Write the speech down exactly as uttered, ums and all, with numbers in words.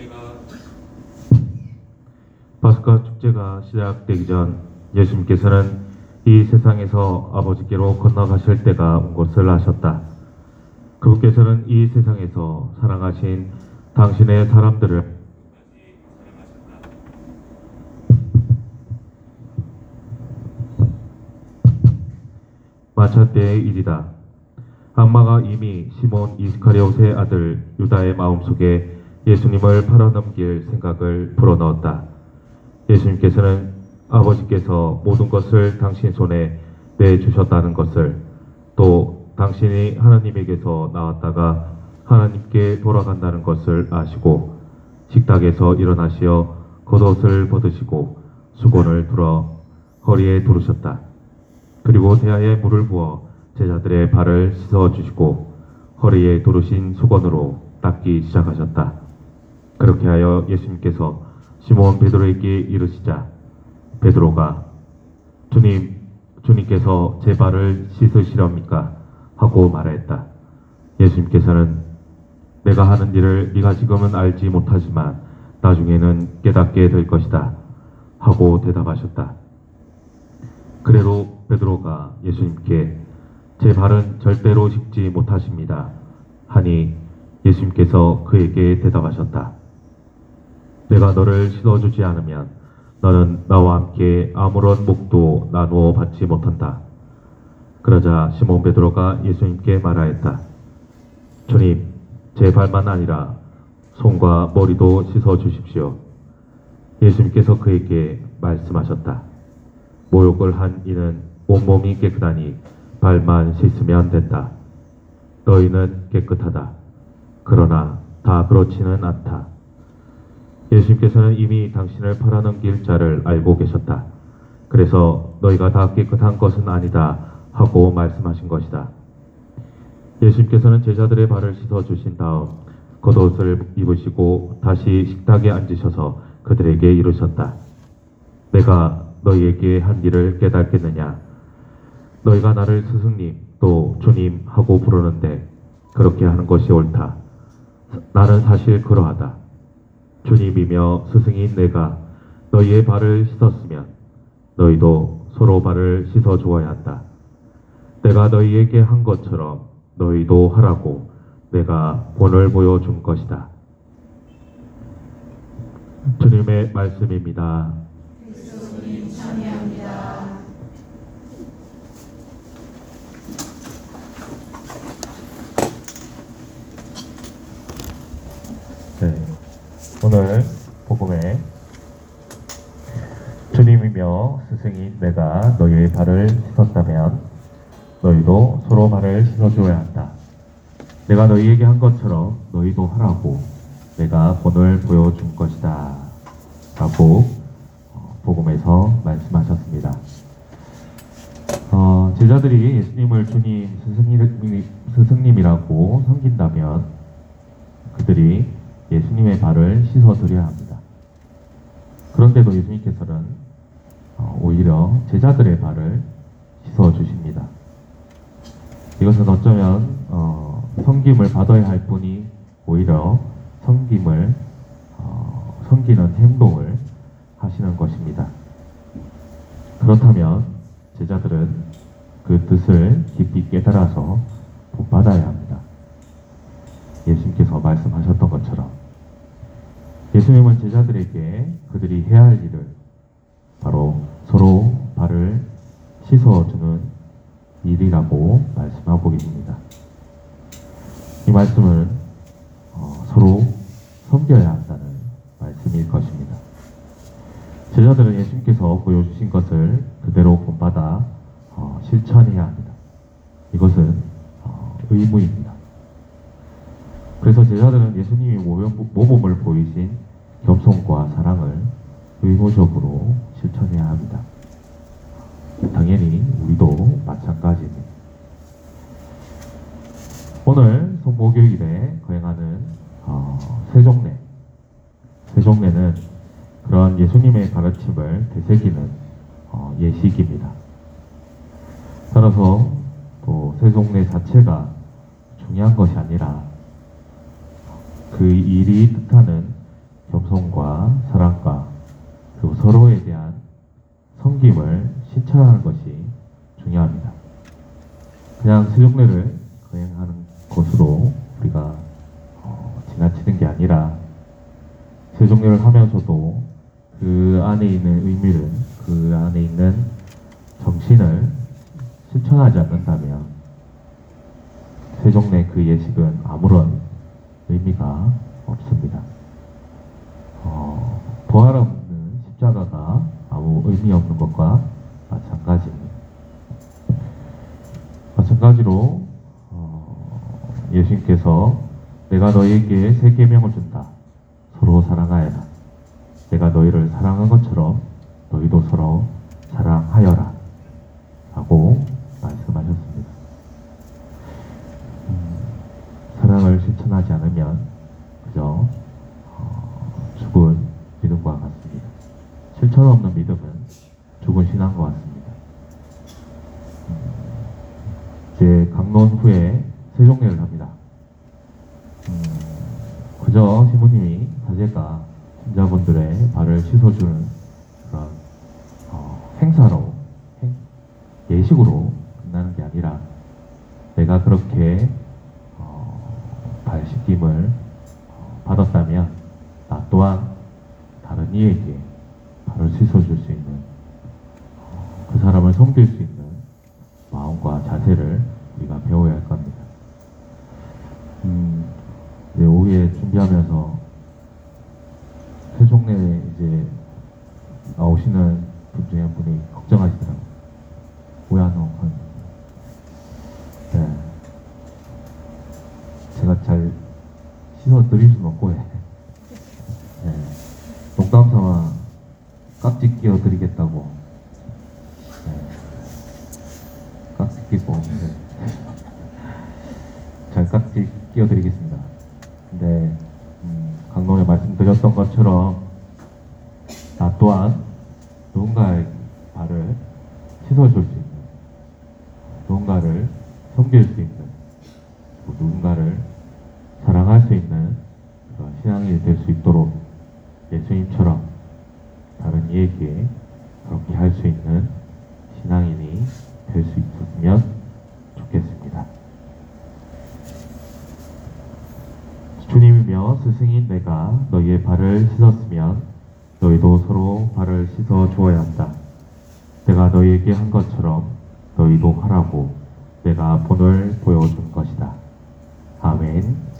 파스카 축제가 시작되기 전 예수님께서는 이 세상에서 아버지께로 건너가실 때가 온 것을 아셨다. 그분께서는 이 세상에서 사랑하신 당신의 사람들을 마차 때의 일이다. 악마가 이미 시몬 이스카리옷의 아들 유다의 마음속에 예수님을 팔아넘길 생각을 불어넣었다. 예수님께서는 아버지께서 모든 것을 당신 손에 내주셨다는 것을, 또 당신이 하나님에게서 나왔다가 하나님께 돌아간다는 것을 아시고 식탁에서 일어나시어 겉옷을 벗으시고 수건을 들어 허리에 두르셨다. 그리고 대야에 물을 부어 제자들의 발을 씻어주시고 허리에 두르신 수건으로 닦기 시작하셨다. 그렇게 하여 예수님께서 시몬 베드로에게 이르시자 베드로가 주님, 주님께서 제 발을 씻으시렵니까? 하고 말하였다. 예수님께서는 내가 하는 일을 네가 지금은 알지 못하지만 나중에는 깨닫게 될 것이다 하고 대답하셨다. 그래도 베드로가 예수님께 제 발은 절대로 씻지 못하십니다 하니 예수님께서 그에게 대답하셨다. 내가 너를 씻어주지 않으면 너는 나와 함께 아무런 몫도 나누어 받지 못한다. 그러자 시몬 베드로가 예수님께 말하였다. 주님, 제 발만 아니라 손과 머리도 씻어주십시오. 예수님께서 그에게 말씀하셨다. 모욕을 한 이는 온몸이 깨끗하니 발만 씻으면 된다. 너희는 깨끗하다. 그러나 다 그렇지는 않다. 예수님께서는 이미 당신을 팔아넘길 자를 알고 계셨다. 그래서 너희가 다 깨끗한 것은 아니다 하고 말씀하신 것이다. 예수님께서는 제자들의 발을 씻어주신 다음 겉옷을 입으시고 다시 식탁에 앉으셔서 그들에게 이르셨다. 내가 너희에게 한 일을 깨닫겠느냐? 너희가 나를 스승님 또 주님 하고 부르는데 그렇게 하는 것이 옳다. 나는 사실 그러하다. 주님이며 스승인 내가 너희의 발을 씻었으면 너희도 서로 발을 씻어 주어야 한다. 내가 너희에게 한 것처럼 너희도 하라고 내가 본을 보여준 것이다. 주님의 말씀입니다. 그리스도님 찬양합니다. 네, 오늘 복음에 주님이며 스승인 내가 너희의 발을 씻었다면 너희도 서로 발을 씻어줘야 한다. 내가 너희에게 한 것처럼 너희도 하라고 내가 본을 보여준 것이다 라고 복음에서 말씀하셨습니다. 어, 제자들이 예수님을 주님, 스승님, 스승님이라고 섬긴다면 그들이 예수님의 발을 씻어드려야 합니다. 그런데도 예수님께서는 어, 오히려 제자들의 발을 씻어주십니다. 이것은 어쩌면 어, 섬김을 받아야 할 분이 오히려 섬김을 어, 섬기는 행동을 하시는 것입니다. 그렇다면 제자들은 그 뜻을 깊이 깨달아서 본받아야 합니다. 예수님께서 말씀하셨던 것처럼 예수님은 제자들에게 그들이 해야 할 일을 바로 서로 발을 씻어주는 일이라고 말씀하고 계십니다. 이 말씀은 어, 서로 섬겨야 한다는 말씀일 것입니다. 제자들은 예수님께서 보여주신 것을 그대로 본받아 어, 실천해야 합니다. 이것은 어, 의무입니다. 그래서 제자들은 예수님이 모범을 보이신 겸손과 사랑을 의무적으로 실천해야 합니다. 당연히 우리도 마찬가지입니다. 오늘 성목요일에 거행하는 어, 세종례 세종례는 그런 예수님의 가르침을 되새기는 어, 예식입니다. 따라서 또 세종례 자체가 중요한 것이 아니라 그 일이 뜻하는 겸손과 사랑과 그리고 서로에 대한 섬김을 실천하는 것이 중요합니다. 그냥 세종례를 거행하는 것으로 우리가 어, 지나치는 게 아니라 세종례를 하면서도 그 안에 있는 의미를, 그 안에 있는 정신을 실천하지 않는다면 세종례 그 예식은 아무런 의미가 없습니다. 어, 부활 없는 십자가가 아무 의미 없는 것과 마찬가지입니다. 마찬가지로 어, 예수님께서 내가 너희에게 새 계명을 준다. 서로 사랑하여라. 내가 너희를 사랑한 것처럼 너희도 서로 사랑하여라. 라고 말씀하셨습니다. 음, 사랑을 실천하지 않으면 그저 어, 죽은 믿음과 같습니다. 실천 없는 믿음은 죽은 신앙과 같습니다. 음, 이제 강론 후에 세종례를 합니다. 음, 그저 시부님이 사제가 신자분들의 발을 씻어주는 그런 어, 행사로 행, 예식으로 끝나는 게 아니라 내가 그렇게 어, 발 씻김을 어, 받았다면 나 또한 다른 이에게 발을 씻어줄 수 있는 어, 그 사람을 섬길 수 있는 마음과 자세를 우리가 배워야 할 겁니다. 음, 이제 오후에 준비하면서 세종례 이제 나오시는 분 중에 한 분이 걱정하시더라고요. 뭐야 너? 네. 제가 잘 씻어드릴 수는 없고, 예. 네. 농담 삼아 깍지 끼워드리겠다고. 네. 깍지 끼고, 네. 잘 깍지 끼워드리겠습니다. 근데 음, 강론에 말씀드렸던 것처럼 나 또한 누군가의 발을 씻어줄 수 있는, 누군가를 섬길 수 있는, 누군가를 사랑할 수 있는 그런 신앙이 될 수 있도록 예수님처럼 다른 이에게 그렇게 할 수 있는 신앙인이 될 수 있었으면 좋겠습니다. 주님이며 스승인 내가 너희의 발을 씻었으면 너희도 서로 발을 씻어 주어야 한다. 내가 너희에게 한 것처럼 너희도 하라고 내가 본을 보여준 것이다. 아멘.